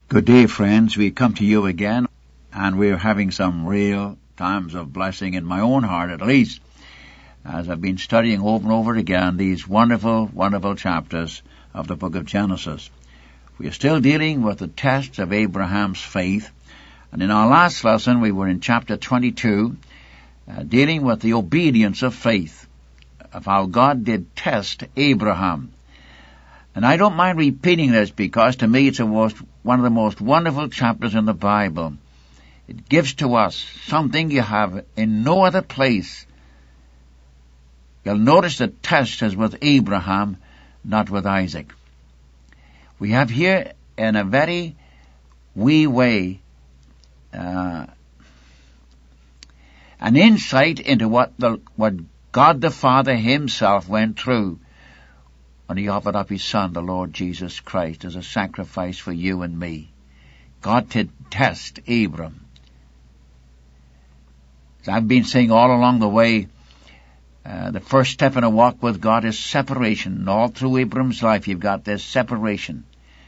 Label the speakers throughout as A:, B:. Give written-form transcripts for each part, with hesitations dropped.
A: Good day, friends. We come to you again, and we're having some real times of blessing in my own heart, at least, as I've been studying over and over again these wonderful, wonderful chapters of the book of Genesis. We are still dealing with the tests of Abraham's faith, and in our last lesson we were in chapter 22, dealing with the obedience of faith, of how God did test Abraham. And I don't mind repeating this because to me it's one of the most wonderful chapters in the Bible. It gives to us something you have in no other place. You'll notice the test is with Abraham, not with Isaac. We have here in a very wee way an insight into what God the Father himself went through when he offered up his Son, the Lord Jesus Christ, as a sacrifice for you and me. God did test Abram. As I've been saying all along the way, the first step in a walk with God is separation. All through Abram's life you've got this separation.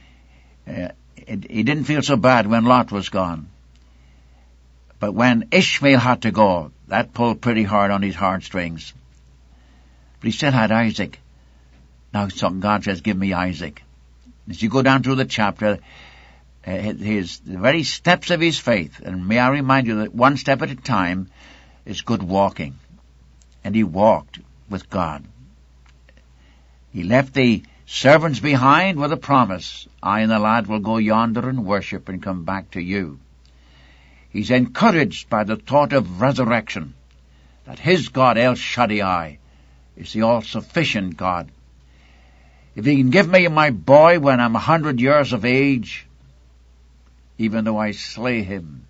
A: He didn't feel so bad when Lot was gone. But when Ishmael had to go, that pulled pretty hard on his heartstrings. But he still had Isaac. Now God says, give me Isaac. As you go down through the chapter, the very steps of his faith, and may I remind you that one step at a time is good walking. And he walked with God. He left the servants behind with a promise. I and the lad will go yonder and worship and come back to you. He's encouraged by the thought of resurrection, that his God, El Shaddai, is the all-sufficient God. If he can give me my boy when I'm 100 years of age, even though I slay him,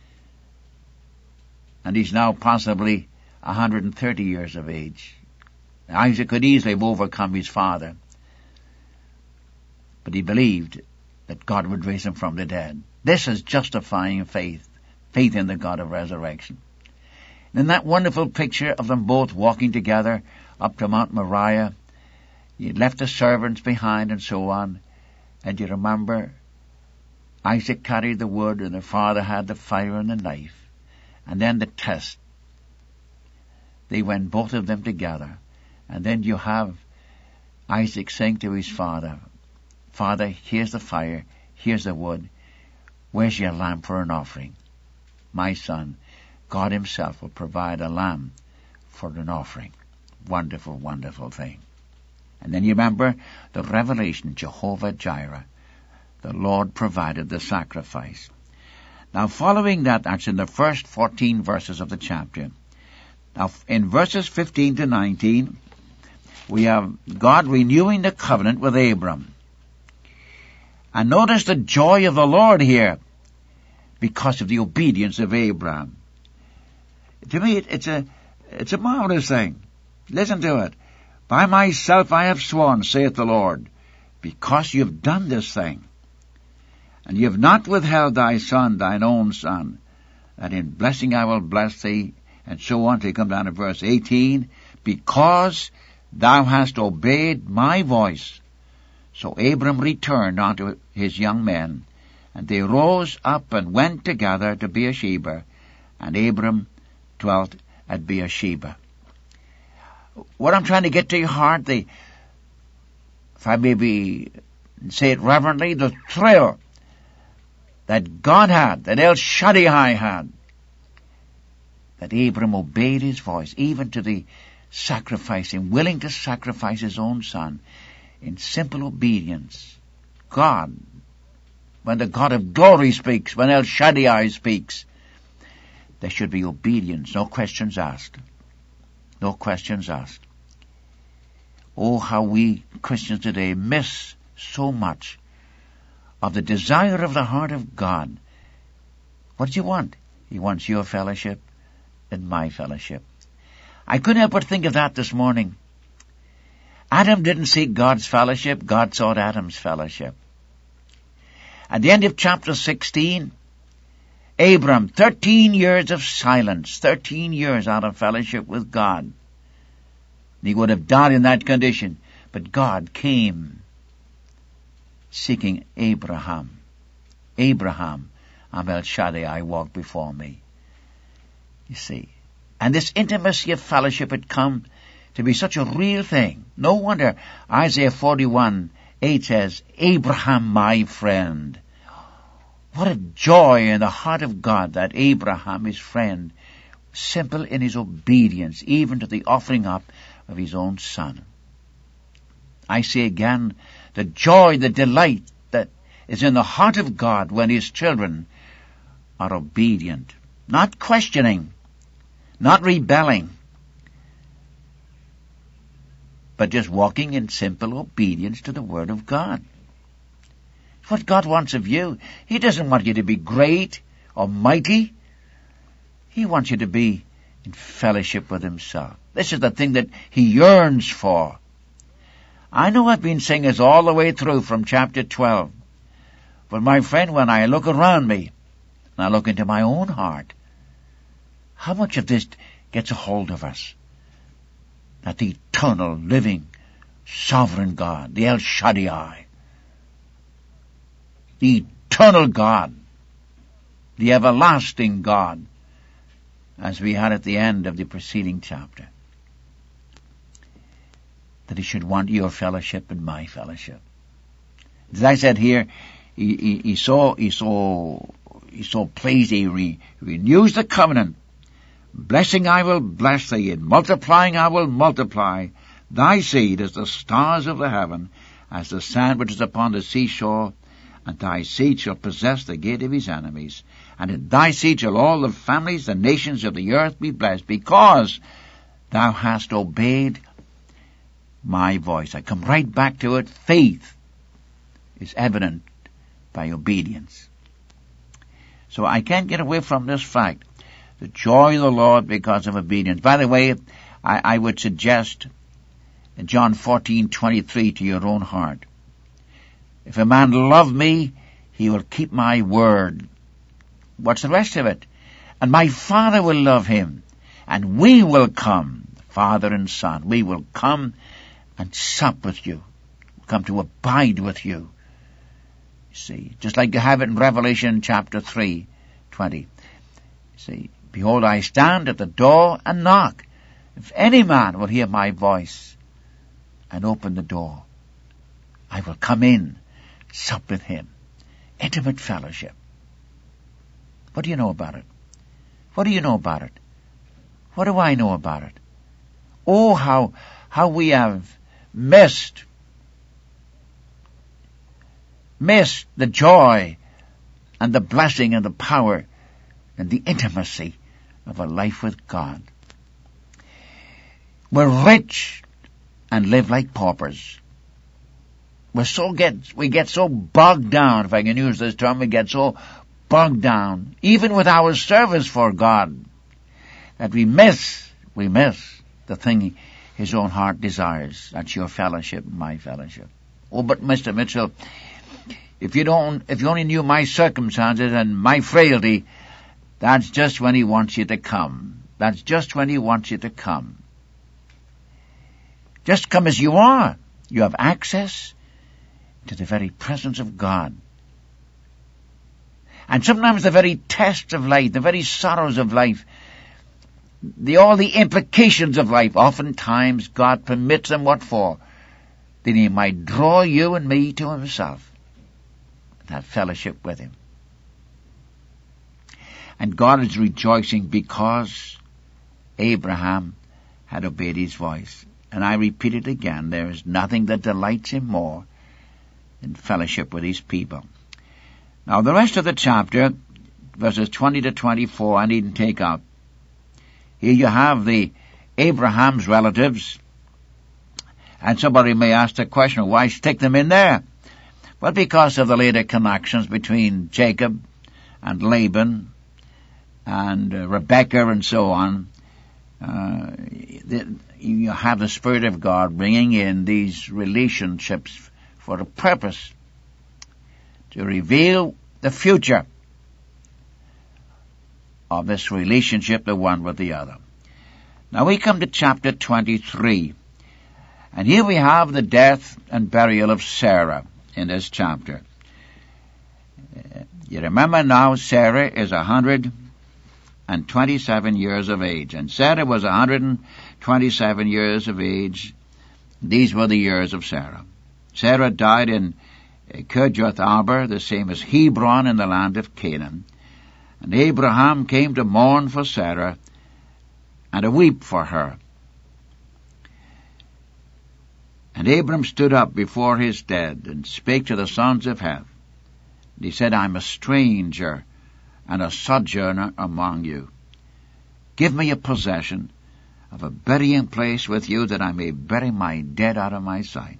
A: and he's now possibly 130 years of age. Isaac could easily have overcome his father, but he believed that God would raise him from the dead. This is justifying faith in the God of resurrection. And in that wonderful picture of them both walking together up to Mount Moriah, he left the servants behind and so on. And you remember, Isaac carried the wood and the father had the fire and the knife. And then the test. They went both of them together. And then you have Isaac saying to his father, Father, here's the fire, here's the wood. Where's your lamb for an offering? My son, God himself will provide a lamb for an offering. Wonderful, wonderful thing. And then you remember the revelation, Jehovah Jireh. The Lord provided the sacrifice. Now following that's in the first 14 verses of the chapter. Now in verses 15 to 19, we have God renewing the covenant with Abram. And notice the joy of the Lord here, because of the obedience of Abraham. To me, it's a marvelous thing. Listen to it. By myself I have sworn, saith the Lord, because you have done this thing, and you have not withheld thy son, thine own son, that in blessing I will bless thee, and so on till you come down to verse 18, because thou hast obeyed my voice. So Abram returned unto his young men, and they rose up and went together to Beersheba, and Abram dwelt at Beersheba. What I'm trying to get to your heart, if I may say it reverently, the thrill that God had, that El Shaddai had, that Abram obeyed his voice, even to the sacrificing, willing to sacrifice his own son in simple obedience. God, when the God of glory speaks, when El Shaddai speaks, there should be obedience, no questions asked. No questions asked. Oh, how we Christians today miss so much of the desire of the heart of God. What does he want? He wants your fellowship and my fellowship. I couldn't help but think of that this morning. Adam didn't seek God's fellowship. God sought Adam's fellowship. At the end of chapter 16, Abram, 13 years of silence, 13 years out of fellowship with God. He would have died in that condition, but God came seeking Abraham. Abraham, I'm El Shaddai, walk before me. You see. And this intimacy of fellowship had come to be such a real thing. No wonder Isaiah 41:8 says, Abraham my friend. What a joy in the heart of God that Abraham, his friend, simple in his obedience, even to the offering up of his own son. I say again, the joy, the delight that is in the heart of God when his children are obedient, not questioning, not rebelling, but just walking in simple obedience to the Word of God. It's what God wants of you. He doesn't want you to be great or mighty. He wants you to be in fellowship with himself. This is the thing that he yearns for. I know I've been saying this all the way through from chapter 12. But my friend, when I look around me, and I look into my own heart, how much of this gets a hold of us? That the eternal, living, sovereign God, the El Shaddai, the eternal God, the everlasting God, as we had at the end of the preceding chapter, that he should want your fellowship and my fellowship. As I said here, he's so pleased, he renews the covenant. Blessing I will bless thee, and multiplying I will multiply thy seed as the stars of the heaven, as the sand which is upon the seashore, and thy seed shall possess the gate of his enemies. And in thy seed shall all the families, the nations of the earth be blessed, because thou hast obeyed my voice. I come right back to it. Faith is evident by obedience. So I can't get away from this fact. The joy of the Lord because of obedience. By the way, I would suggest John 14:23 to your own heart. If a man love me, he will keep my word. What's the rest of it? And my Father will love him, and we will come, Father and Son. We will come and sup with you, come to abide with you. See, just like you have it in Revelation chapter 3:20. See, behold, I stand at the door and knock. If any man will hear my voice and open the door, I will come in, sup with him. Intimate fellowship. What do you know about it? What do you know about it? What do I know about it? Oh, how we have missed the joy and the blessing and the power and the intimacy of a life with God. We're rich and live like paupers. We get so bogged down, if I can use this term, we get so bogged down, even with our service for God, that we miss the thing his own heart desires. That's your fellowship, my fellowship. Oh, but Mr. Mitchell, if you only knew my circumstances and my frailty, that's just when he wants you to come. That's just when he wants you to come. Just come as you are. You have access to the very presence of God. And sometimes the very tests of life, the very sorrows of life, all the implications of life, oftentimes God permits them what for? That he might draw you and me to himself. That fellowship with him. And God is rejoicing because Abraham had obeyed his voice. And I repeat it again, there is nothing that delights him more than fellowship with his people. Now the rest of the chapter, verses 20 to 24, I needn't take out. Here you have the Abraham's relatives. And somebody may ask the question, why stick them in there? Well, because of the later connections between Jacob and Laban and Rebekah and so on. You have the Spirit of God bringing in these relationships for a purpose, to reveal the future of this relationship, the one with the other. Now we come to chapter 23, and here we have the death and burial of Sarah in this chapter. You remember now Sarah is 127 years of age. And Sarah was 127 years of age. These were the years of Sarah. Sarah died in Kirjath Arba, the same as Hebron in the land of Canaan. And Abraham came to mourn for Sarah and to weep for her. And Abram stood up before his dead and spake to the sons of Heth. And he said, I'm a stranger and a sojourner among you. Give me a possession of a burying place with you, that I may bury my dead out of my sight.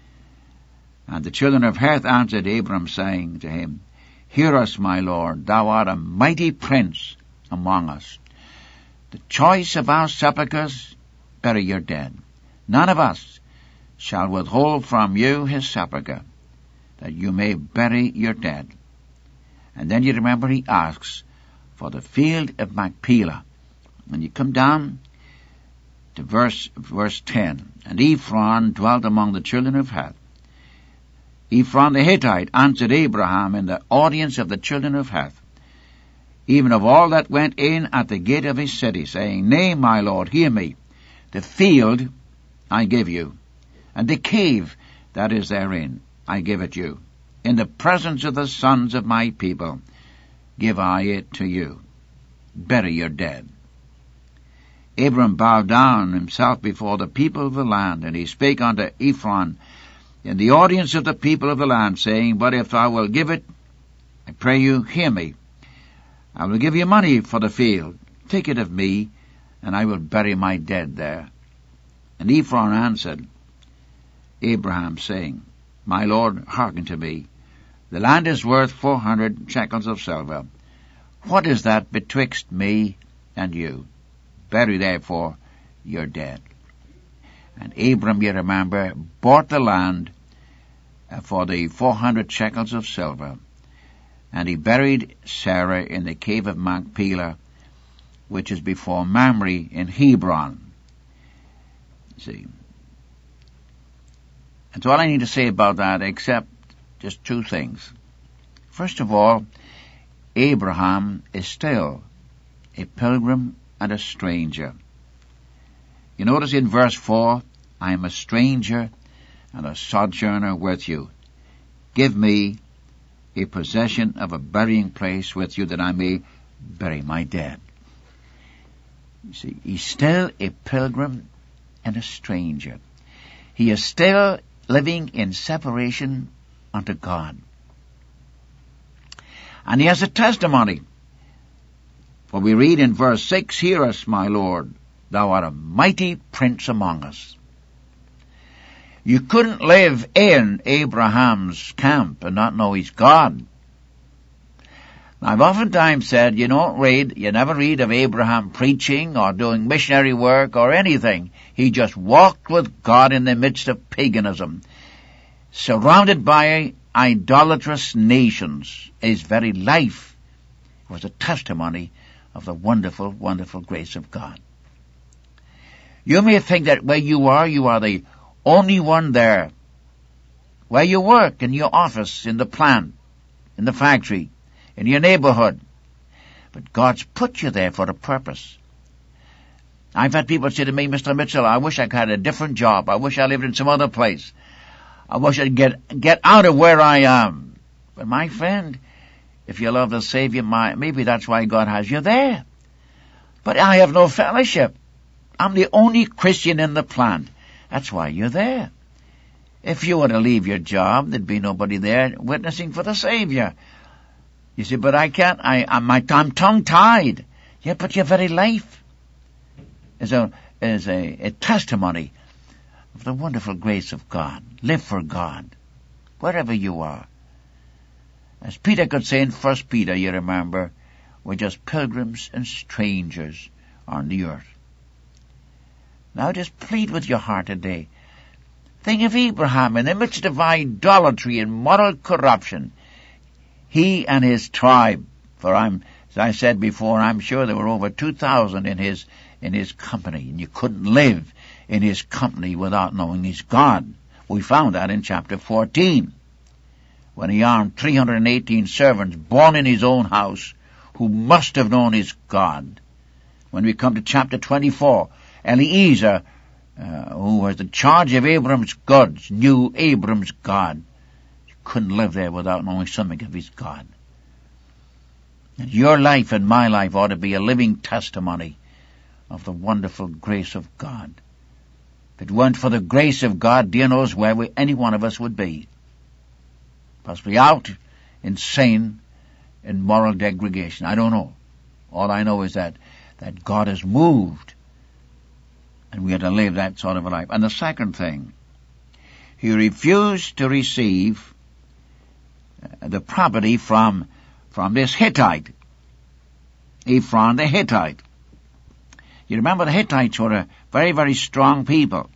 A: And the children of Heth answered Abram, saying to him, Hear us, my Lord, thou art a mighty prince among us. The choice of our sepulchres, bury your dead. None of us shall withhold from you his sepulchre, that you may bury your dead. And then you remember he asks for the field of Machpelah. And you come down to verse 10. And Ephron dwelt among the children of Heth. Ephron the Hittite answered Abraham in the audience of the children of Heth, even of all that went in at the gate of his city, saying, Nay, my Lord, hear me. The field I give you, and the cave that is therein I give it you. In the presence of the sons of my people give I it to you. Bury your dead. Abram bowed down himself before the people of the land, and he spake unto Ephron in the audience of the people of the land, saying, But if thou wilt give it, I pray you, hear me. I will give you money for the field. Take it of me, and I will bury my dead there. And Ephron answered Abraham, saying, My Lord, hearken to me. The land is worth 400 shekels of silver. What is that betwixt me and you? Bury therefore your dead. And Abram, you remember, bought the land for the 400 shekels of silver, and he buried Sarah in the cave of Machpelah, which is before Mamre in Hebron. See, that's all I need to say about that, except just two things. First of all, Abraham is still a pilgrim and a stranger. You notice in verse 4, I am a stranger and a sojourner with you. Give me a possession of a burying place with you, that I may bury my dead. You see, he's still a pilgrim and a stranger. He is still living in separation unto God. And he has a testimony. For we read in verse 6, Hear us, my Lord, thou art a mighty prince among us. You couldn't live in Abraham's camp and not know he's God. Now, I've oftentimes said you never read of Abraham preaching or doing missionary work or anything. He just walked with God in the midst of paganism, surrounded by idolatrous nations. His very life was a testimony of the wonderful, wonderful grace of God. You may think that where you are the only one there. Where you work, in your office, in the plant, in the factory, in your neighborhood. But God's put you there for a purpose. I've had people say to me, Mr. Mitchell, I wish I had a different job. I wish I lived in some other place. I wish I'd get out of where I am. But my friend, if you love the Savior, maybe that's why God has you there. But I have no fellowship. I'm the only Christian in the plant. That's why you're there. If you were to leave your job, there'd be nobody there witnessing for the Savior. You say, but I can't, I'm tongue-tied. Yeah, but your very life is a testimony of the wonderful grace of God. Live for God, wherever you are. As Peter could say in 1 Peter, you remember, we're just pilgrims and strangers on the earth. Now just plead with your heart today. Think of Abraham in the midst of idolatry and moral corruption. He and his tribe, for as I said before, I'm sure there were over 2,000 in his company, and you couldn't live in his company without knowing he's God. We found that in chapter 14. when he armed 318 servants born in his own house who must have known his God. When we come to chapter 24, Eliezer, who was in charge of Abram's goods, knew Abram's God. He couldn't live there without knowing something of his God. And your life and my life ought to be a living testimony of the wonderful grace of God. If it weren't for the grace of God, dear knows where any one of us would be. Possibly out, insane, in moral degradation. I don't know. All I know is that God has moved, and we are to live that sort of a life. And the second thing, he refused to receive the property from this Hittite, Ephron the Hittite. You remember the Hittites were a very, very strong people.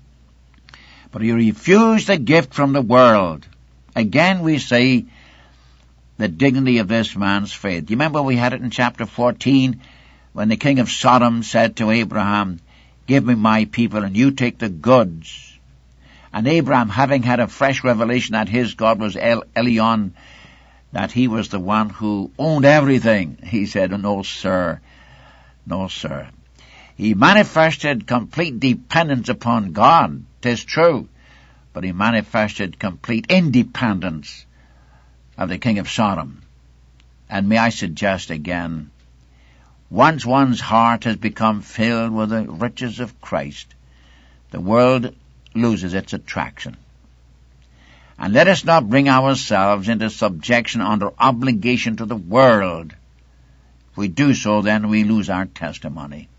A: But he refused the gift from the world. Again we see the dignity of this man's faith. You remember we had it in chapter 14 when the king of Sodom said to Abraham, "Give me my people and you take the goods." And Abraham, having had a fresh revelation that his God was Elyon, that he was the one who owned everything, he said, "No, sir. No, sir." He manifested complete dependence upon God, 'tis true, but he manifested complete independence of the king of Sodom. And may I suggest again, once one's heart has become filled with the riches of Christ, the world loses its attraction. And let us not bring ourselves into subjection under obligation to the world. If we do so, then we lose our testimony.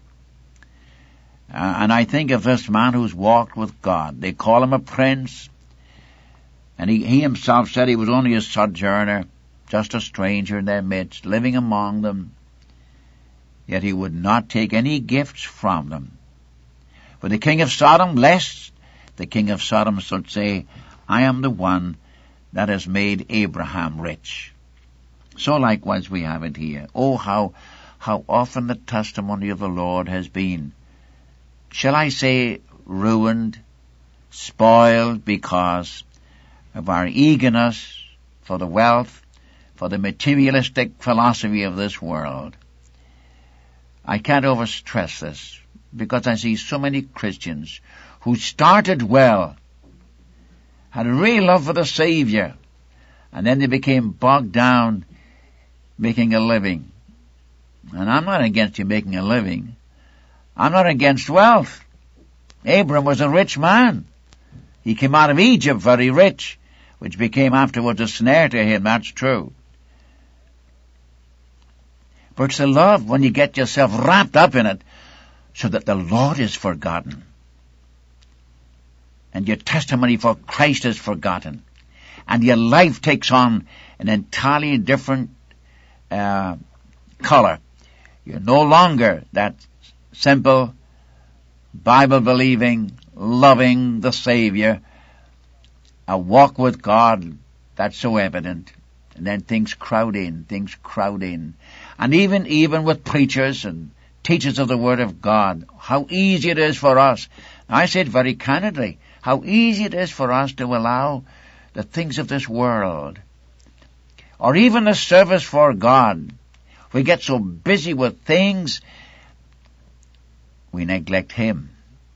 A: And I think of this man who's walked with God. They call him a prince. And he himself said he was only a sojourner, just a stranger in their midst, living among them. Yet he would not take any gifts from them. For the king of Sodom, lest the king of Sodom should say, "I am the one that has made Abraham rich." So likewise we have it here. Oh, how often the testimony of the Lord has been, shall I say, ruined, spoiled because of our eagerness for the wealth, for the materialistic philosophy of this world. I can't overstress this, because I see so many Christians who started well, had a real love for the Savior, and then they became bogged down making a living. And I'm not against you making a living. I'm not against wealth. Abram was a rich man. He came out of Egypt very rich, which became afterwards a snare to him, that's true. But it's the love when you get yourself wrapped up in it so that the Lord is forgotten. And your testimony for Christ is forgotten. And your life takes on an entirely different color. You're no longer that simple, Bible-believing, loving the Savior, a walk with God that's so evident. And then things crowd in. And even with preachers and teachers of the Word of God, how easy it is for us. I say it very candidly, how easy it is for us to allow the things of this world, or even the service for God. We get so busy with things, we neglect Him.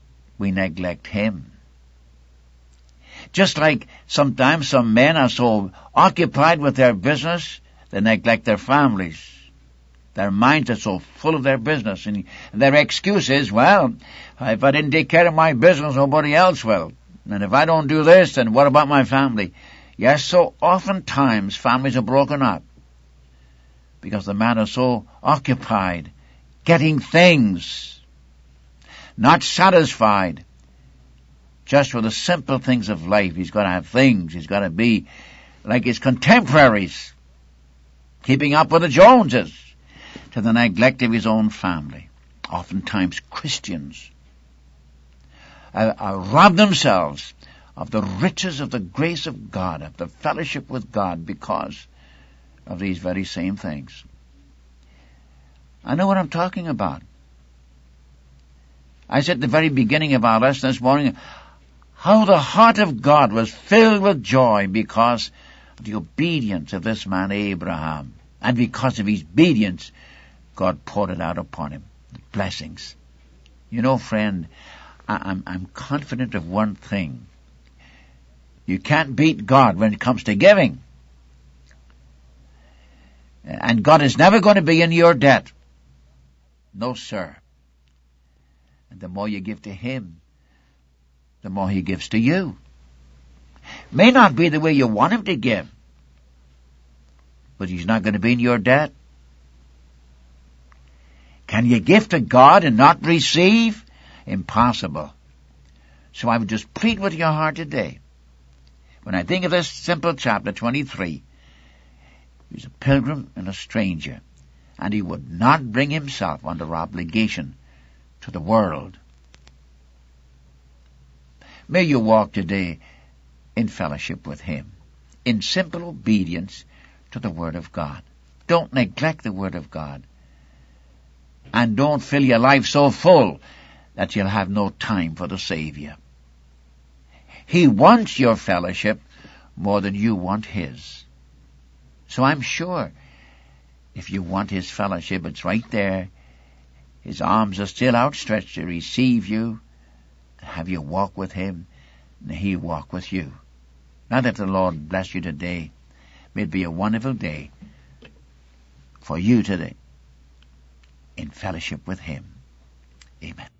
A: Just like sometimes some men are so occupied with their business, they neglect their families. Their minds are so full of their business, and their excuse is, well, if I didn't take care of my business, nobody else will. And if I don't do this, then what about my family? Yes, so oftentimes families are broken up because the man is so occupied getting things, not satisfied just with the simple things of life. He's got to have things. He's got to be like his contemporaries, keeping up with the Joneses, to the neglect of his own family. Oftentimes Christians rob themselves of the riches of the grace of God, of the fellowship with God, because of these very same things. I know what I'm talking about. I said at the very beginning of our lesson this morning how the heart of God was filled with joy because the obedience of this man Abraham. And because of his obedience, God poured it out upon him. The blessings. You know, friend, I'm confident of one thing. You can't beat God when it comes to giving. And God is never going to be in your debt. No, sir. And the more you give to Him, the more He gives to you. May not be the way you want Him to give, but He's not going to be in your debt. Can you give to God and not receive? Impossible. So I would just plead with your heart today. When I think of this simple chapter 23, he was a pilgrim and a stranger, and he would not bring himself under obligation to the world. May you walk today in fellowship with Him, in simple obedience to the Word of God. Don't neglect the Word of God. And don't fill your life so full that you'll have no time for the Savior. He wants your fellowship more than you want His. So I'm sure if you want His fellowship, it's right there. His arms are still outstretched to receive you, to have you walk with Him, and He walk with you. Now that the Lord bless you today, may it be a wonderful day for you today in fellowship with Him. Amen.